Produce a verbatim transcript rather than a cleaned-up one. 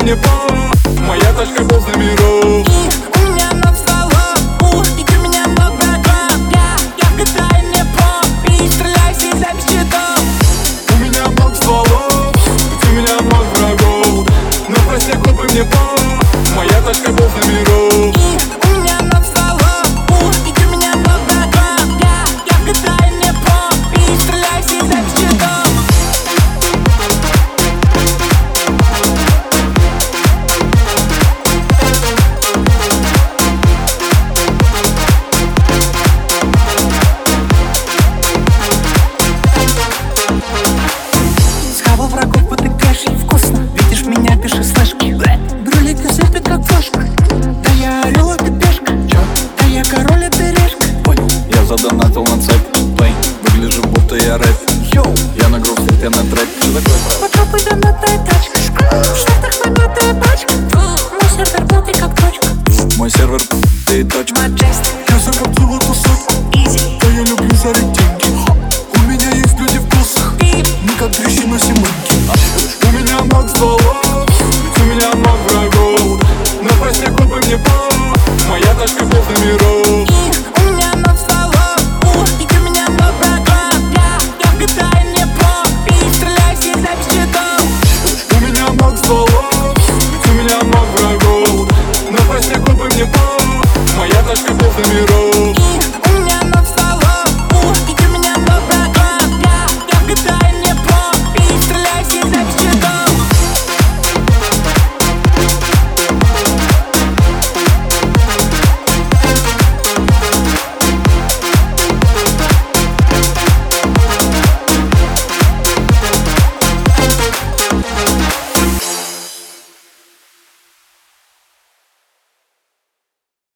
мне по. Моя тачка полза миров. И у меня много стволов, и ты меня много врагов. Я, я вгадаю мне по, и стреляй всегда без щитов. У меня много стволов, и у меня много врагов. Но прости, хлопай мне по. Моя тачка полза миров. И у меня много стволов, и ты меня много врагов. Я, я вгадаю мне по, и стреляй всегда без щитов. Врагов потыкаешь, ей вкусно. Видишь меня, пиши слэшки. Брюлик на сыпет, как флешка. Да я орел, а ты пешка. Чё? Да я король, а ты решка. Ой, я задонатил на цепь. Плей, выгляжу, будто я рэп. Йоу, я на грув, я на трэп. Что такое, брат? Под жопой донатая тачка, в штатах хванатая пачка. Мой сервер плотный, как точка. Мой сервер, ты точка. Маджестик, Я закоптил эту сотку. изи. Да я люблю зарить деньги. У меня есть люди в косах. Ты Мы как трещина зимы.